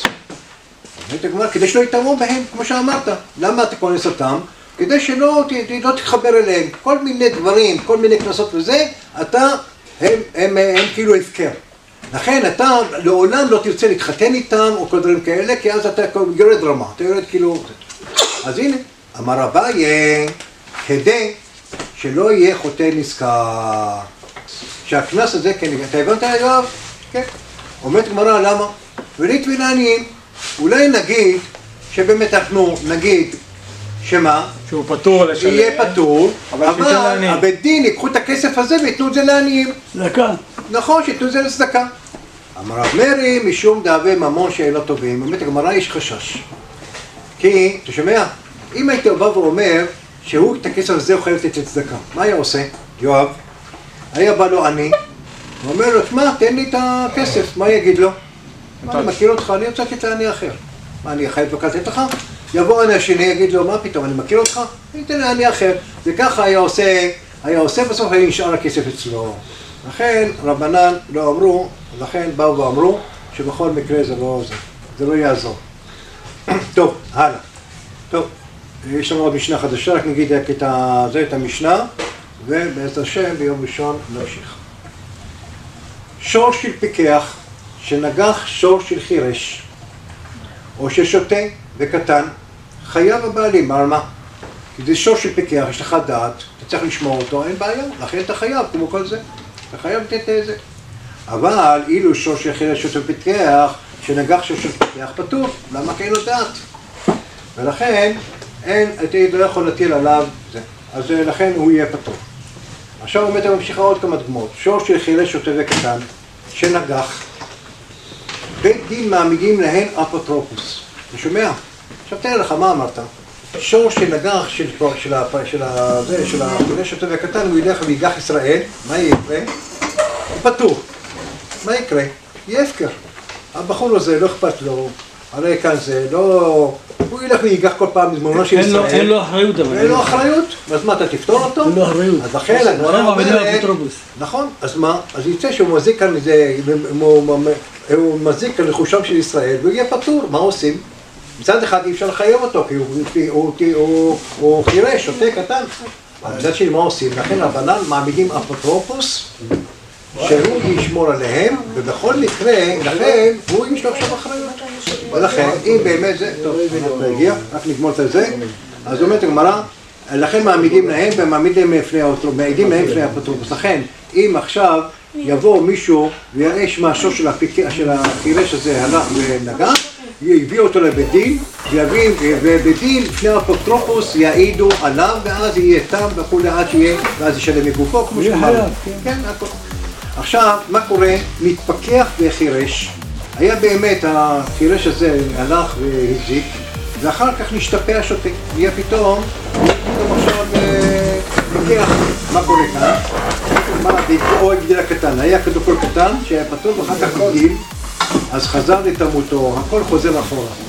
כדי שלא יתאמו בהם, כמו שאמרת. למה אתה כונס אותם? כדי שלא לא תתחבר אליהם. כל מיני דברים, כל מיני כנסות וזה, אתה, הם, הם, הם, הם כאילו הפקר. לכן אתה לעולם לא תרצה להתחתן איתם או כל דברים כאלה, כי אז אתה יורד רמה, אתה יורד כאילו... אז הנה, אמר אביי, כדי שלא יהיה חוטא נזכר. שהכנס הזה, כן, אתה הבנת יואב? כן. אומרת גמרא, למה? ולית ולעניים, אולי נגיד שבאמת אנחנו נגיד שמה?
שהוא פטור לשלם.
יהיה פטור,
אבל
אבל הבית דין ייקחו את הכסף הזה ויתנו את זה לעניים.
צדקה.
נכון, שיתנו את זה לצדקה. אמר רב מרי, משום דאבי ממון שאינו טובים, באמת הגמרא יש חשש. כי, אתה שומע? אם היית בא ואומר שהוא את הכסף הזה הוא חייב לתת לצדקה, מה היה עושה, יואב? היה בא לו עני, הוא אומר לו, תשמע, תן לי את הכסף, מה יגיד לו? אני מכיר אותך, אני רוצה לתת לעני אחר. מה, אני חייב לקחת לך? יבוא עני השני, יגיד לו, מה פתאום, אני מכיר אותך? אני אתן לעני אחר. וככה היה עושה, היה עושה, בסוף היה נשאר הכסף אצלו. לכן רבנן לא אמרו, לכן באו ואמרו, שבכל מקרה זה לא, זה, זה לא יעזור. טוב, הלאה. טוב, יש לנו עוד משנה חדשה, רק נגיד את, ה, זה, את המשנה. ובעזרת השם ביום ראשון נמשיך. שור של פיקח שנגח שור של חירש או ששוטה וקטן חייב הבעלים, על מה? כי זה שור של פיקח, יש לך דעת, אתה צריך לשמור אותו, אין בעיה, לכן אתה חייב כמו כל זה, אתה חייב לתת את זה. אבל אילו שור של חירש או של פיקח שנגח של פותח פטור, למה כי אין לו דעת? ולכן, אין, אתה לא יכול להטיל עליו זה. אז לכן הוא יהיה פטור. עכשיו באמת ממשיכה עוד כמה דוגמאות. שור של חילש שוטה וקטן, שנגח, בית דין מעמידים להן אפוטרופוס. אתה שומע? עכשיו תראה לך, מה אמרת? שור שנגח של, של, של, של, של החילש שוטה וקטן, הוא ילך ויגח ישראל, מה יקרה? הוא פטור. מה יקרה? יהיה הפקר. הבחור הזה לא אכפת לו, הרי כאן זה לא... הוא ילך ויגח כל פעם מזמונו של ישראל.
אין לו אחריות אבל.
אין לו אחריות? אז מה, אתה תפתור אותו?
אין לו אחריות.
אז לכן, הגמרא אומרת... נכון, אז מה? אז יצא שהוא מזיק כאן איזה... הוא מזיק כאן לחושם של ישראל, והוא יהיה פטור. מה עושים? מצד אחד אי אפשר לחייב אותו, כי הוא חירש, שוטה קטן. מצד שני, מה עושים? לכן הבנן מעמידים אפוטרופוס, שהוא ישמור עליהם, ובכל מקרה, לכן, הוא ימשלח שם אחריות. ולכן, אם באמת זה, טוב, אנחנו נגיע, רק נגמור את זה, אז אומרת הגמרא, לכן מעמידים להם ומעמידים מעידים להם לפני האפוטרופוס. לכן, אם עכשיו יבוא מישהו ויראה משהו של החירש הזה הלך ונגע, יביא אותו לבית דין, ובית דין לפני האפוטרופוס יעידו עליו, ואז יהיה תם וכולי עד שיהיה, ואז ישלם מגופו, כמו שאמרנו. כן, הכל. עכשיו, מה קורה? מתפקח וחירש. היה באמת, החירש הזה הלך והזיק, ואחר כך נשתפע שוטה. יהיה פתאום, פתאום עכשיו פקח. מה קורה כאן? או הגדיל הקטן. היה כדוקול קטן שהיה פתור, ואחר כך הגדיל, אז חזר לתמותו, הכל חוזר אחורה.